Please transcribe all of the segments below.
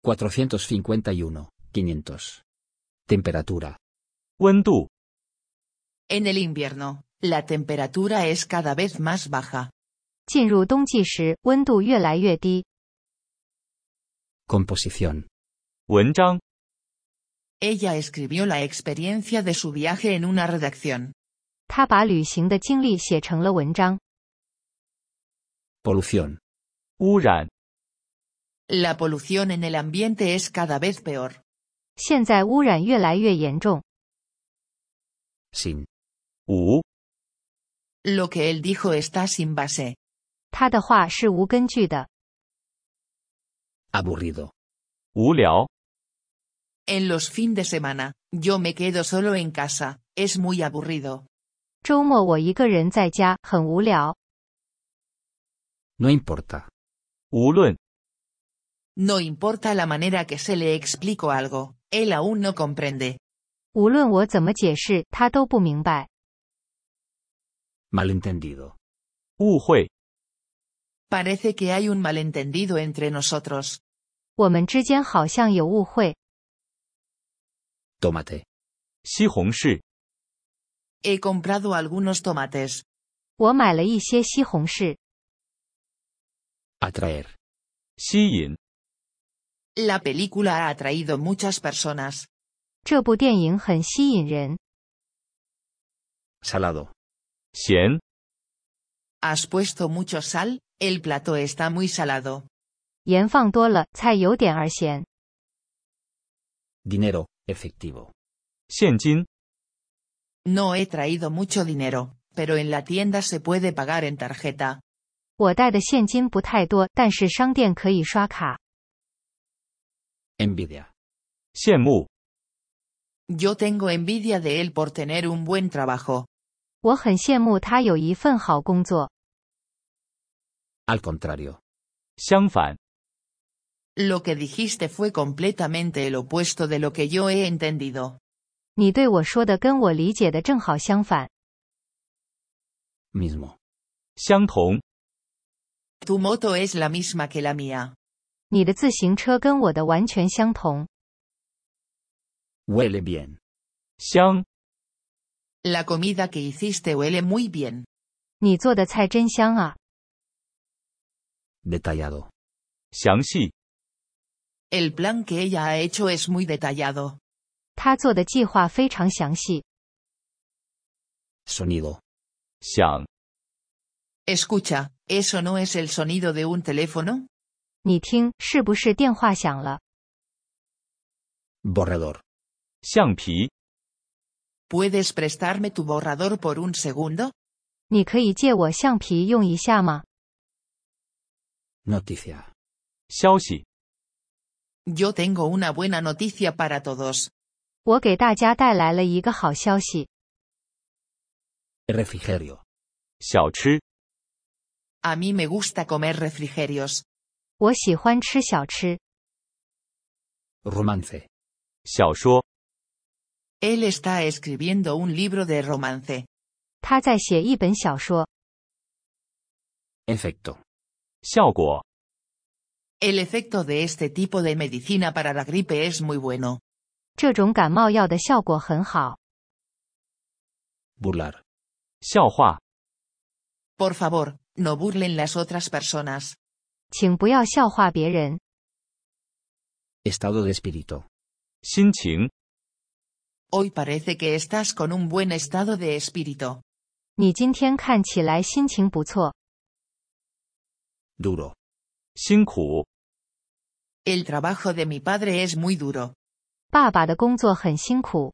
451, 500. Temperatura. 温度 En el invierno, la temperatura es cada vez más baja. 进入冬季时，温度越来越低。 Composición. 文章 Ella escribió la experiencia de su viaje en una redacción. 他把旅行的经历写成了文章。 Polución. 污染 La polución en el ambiente es cada vez peor. 现在污染越来越严重。 Sin. 无 Lo que él dijo está sin base. 他的话是无根据的。 Aburrido. 无聊 En los fines de semana, yo me quedo solo en casa, es muy aburrido. 周末我一个人在家，很无聊。 No importa. 无论 No importa la manera que se le explico algo, él aún no comprende. 无论我怎么解释，他都不明白。 Malentendido. 误会 Parece que hay un malentendido entre nosotros. 我们之间好像有误会。 Tómate. 西红柿 He comprado algunos tomates. 我买了一些西红柿。 Atraer. 吸引 La película ha atraído muchas personas. 这部电影很吸引人。 Salado. 咸 ¿Has puesto mucho sal? El plato está muy salado. 盐放多了，菜有点儿咸。 Dinero. Efectivo. 现金 No he traído mucho dinero, pero en la tienda se puede pagar en tarjeta. 我带的现金不太多，但是商店可以刷卡。 Envidia. 羡慕 Yo tengo envidia de él por tener un buen trabajo. 我很羡慕他有一份好工作。 Al contrario. 相反 Lo que dijiste fue completamente el opuesto de lo que yo he entendido. 你对我说的跟我理解的正好相反。 Mismo. 相同 Tu moto es la misma que la mía. 你的自行车跟我的完全相同。 Huele bien. 香 La comida que hiciste huele muy bien. 你做的菜真香啊。 Detallado. 详细 El plan que ella ha hecho es muy detallado. 他做的计划非常详细。 Sonido. 响 Escucha, ¿eso no es el sonido de un teléfono? 你听，是不是电话响了？ Borrador. 橡皮 ¿Puedes prestarme tu borrador por un segundo? 你可以借我橡皮用一下吗？ Noticia. 消息 Yo tengo una buena noticia para todos. 我给大家带来了一个好消息。 Refrigerio. 小吃 A mí me gusta comer refrigerios. 我喜欢吃小吃。 Romance. 小说 Él está escribiendo un libro de romance. 他在写一本小说。 Efecto. 效果 El efecto de este tipo de medicina para la gripe es muy bueno. 这种感冒药的效果很好。 Burlar. 笑话 Por favor, no burlen las otras personas. 请不要笑话别人。 Estado de espíritu. 心情 Hoy parece que estás con un buen estado de espíritu. 你今天看起来心情不错。 Duro. 辛苦 El trabajo de mi padre es muy duro. 爸爸的工作很辛苦。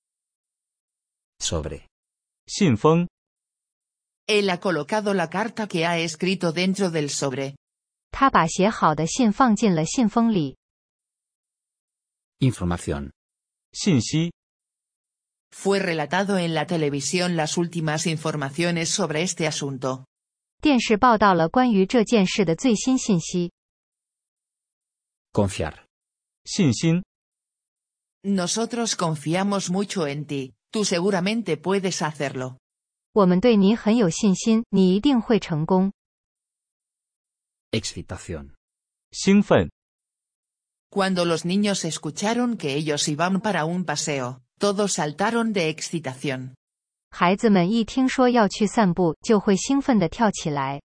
Sobre. 信封 Él ha colocado la carta que ha escrito dentro del sobre. 他把写好的信放进了信封里。 Información. 信息 Fue relatado en la televisión las últimas informaciones sobre este asunto. 电视报道了关于这件事的最新信息。 Confiar. 信心 Nosotros confiamos mucho en ti, tú seguramente puedes hacerlo. 我们对你很有信心，你一定会成功。 Excitación. 兴奋 Cuando los niños escucharon que ellos iban para un paseo, todos saltaron de excitación. 孩子们一听说要去散步，就会兴奋地跳起来。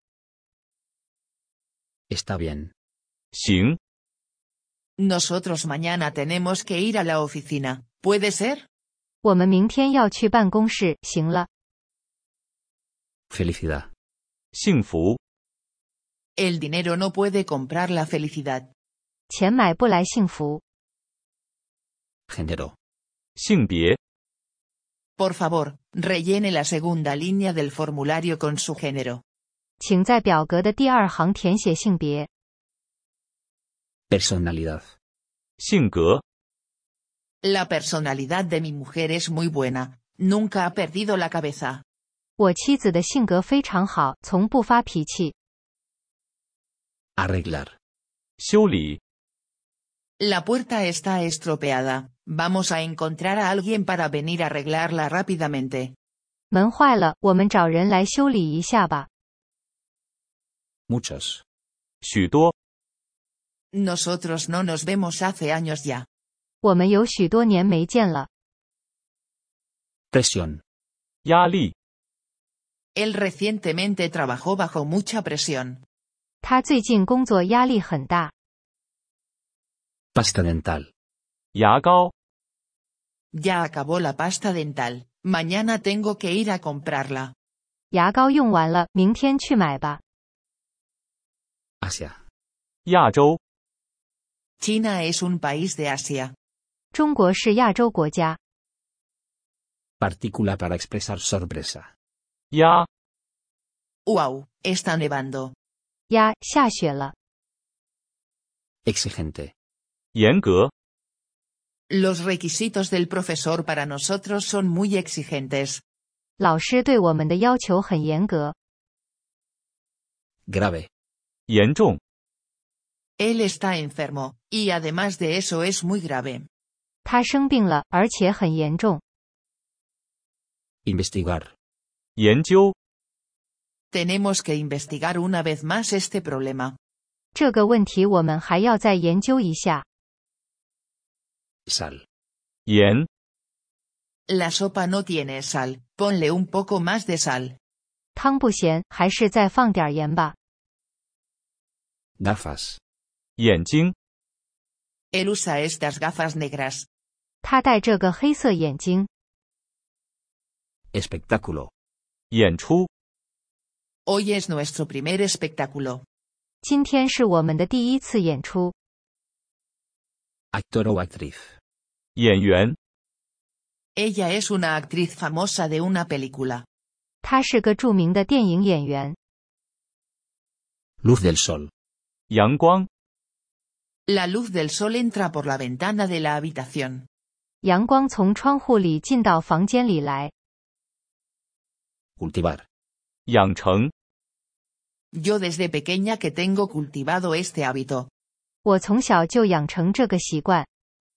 Está bien. 行， Nosotros mañana tenemos que ir a la oficina, ¿puede ser? 我们明天要去办公室，行了。 Felicidad. 幸福， El dinero no puede comprar la felicidad. 钱买不来幸福。 Género. 性别， Por favor, rellene la segunda línea del formulario con su género. 请在表格的第二行填写性别。 Personalidad. 性格， La personalidad de mi mujer es muy buena, nunca ha perdido la cabeza. 我妻子的性格非常好，从不发脾气。 Arreglar. 修理， La puerta está estropeada, vamos a encontrar a alguien para venir a arreglarla rápidamente. 门坏了，我们找人来修理一下吧。 Muchos. 许多， Nosotros no nos vemos hace años ya. 我们有许多年没见了。 Presión. 压力， Él recientemente trabajó bajo mucha presión. 他最近工作压力很大。 Pasta dental. 牙膏， Ya acabó la pasta dental, mañana tengo que ir a comprarla. 牙膏用完了，明天去买吧。 Asia. 亚洲， China es un país de Asia. 中国是亚洲国家。 Partícula para expresar sorpresa. 压， ¡Wow! Está nevando. 呀，下雪了。 Exigente. 严格， Los requisitos del profesor para nosotros son muy exigentes. 老师对我们的要求很严格。 Grave. 严重， Él está enfermo, y además de eso es muy grave. 他生病了，而且很严重。 Investigar. 研究， Tenemos que investigar una vez más este problema. 这个问题我们还要再研究一下。 Sal. 盐， La sopa no tiene sal, ponle un poco más de sal. 汤不咸，还是再放点盐吧。 Gafas. 眼睛， Él usa estas gafas negras. 他戴这个黑色眼镜。 Espectáculo. 演出， Hoy es nuestro primer espectáculo. 今天是我们的第一次演出。 Actor o actriz. 演员， Ella es una actriz famosa de una película. 他是个著名的电影演员。 Luz del sol. 阳光， La luz del sol entra por la ventana de la habitación. 阳光从窗户里进到房间里来。 Cultivar. 养成， Yo desde pequeña que tengo cultivado este hábito. 我从小就养成这个习惯。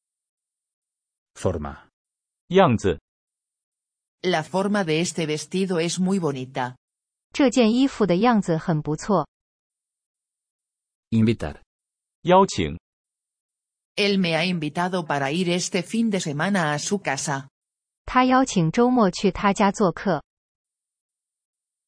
Forma. 样子， La forma de este vestido es muy bonita. 这件衣服的样子很不错。 Invitar. 邀请， Él me ha invitado para ir este fin de semana a su casa. 他邀请周末去他家做客。